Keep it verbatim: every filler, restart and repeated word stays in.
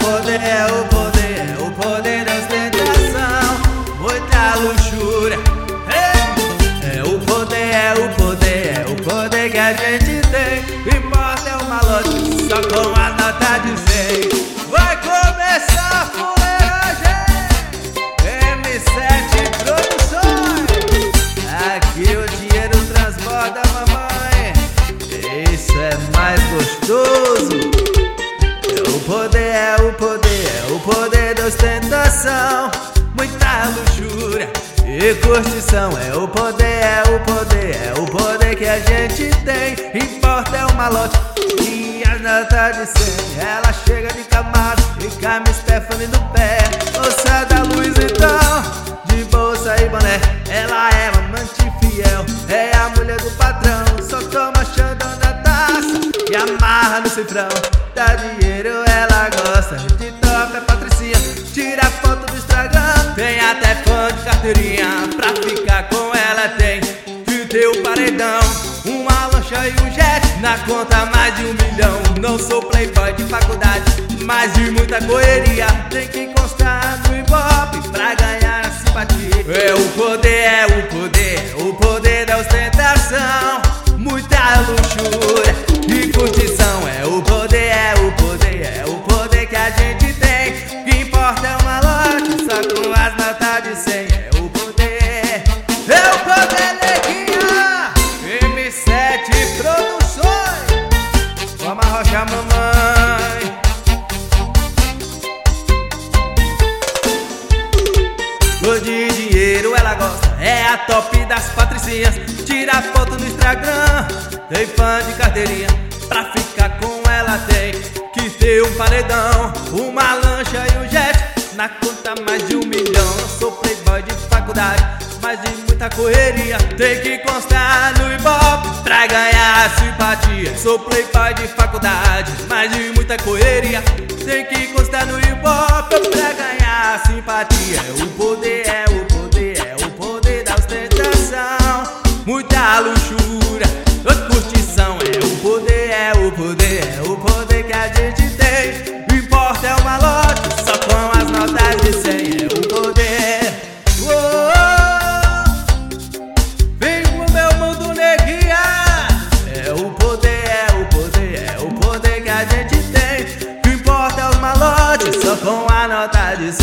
poder, é o poder, é o poder da ostentação, muita luxúria. É, é o poder, é o poder, é o poder que a gente tem. Importa é o malote, só com a nota de cem. Vai começar a fuleiragem, M sete Produções. Aqui o dinheiro transborda, mamãe. Isso é mais gostoso. É o poder, é o poder, é o poder da ostentação, muita luxúria e curtição. É o poder, é o poder, é o poder que a gente tem. Importa é o malote e as notas de cem. Ela chega de Camaro e Cami Stephanie no pé, moça da luz então, de bolsa e boné. Ela é uma amante fiel, é a mulher do patrão. Só toma xandão da taça e amarra no cifrão. Dá dinheiro, ela gosta de top, é Patricinha. Tira foto do Instagram, tem até fã de carteirinha. Pra ficar com ela tem que ter o paredão, uma lancha e um jet, na conta mais de um milhão. Não sou playboy de faculdade, mas de muita correria. Tem que constar no Ibope pra ganhar a simpatia. É o poder, é o poder, o poder da ostentação, muita luxúria e curtição. É o poder, é o poder, é o poder que a gente tem. Que importa é o malote, só com as notas de cem. É o poder, é o poder, neguinha. M sete Produções, vamos arrochar, mamãe. Cor de dinheiro ela gosta, é a top das patricinhas. Tira foto no Instagram, tem fã de carteirinha. Pra ficar com ela tem que ter um paredão, uma lancha e um jet, na conta mais de um milhão. Não sou playboy de faculdade, mas de muita correria. Tem que constar no Ibope pra ganhar a simpatia. Sou playboy de faculdade, mas de muita correria. Tem que constar no Ibope pra ganhar a simpatia. É o poder, é o poder, é o poder da ostentação, muita luxúria, curtição. É o poder, é o poder, é o poder que a gente tem. O importa é o malote, só com as notas de cem. É o poder. Oh, vem pro meu mundo, neguinha. É o poder, é o poder, é o poder que a gente tem. O importa é os malotes, só com a nota de cem.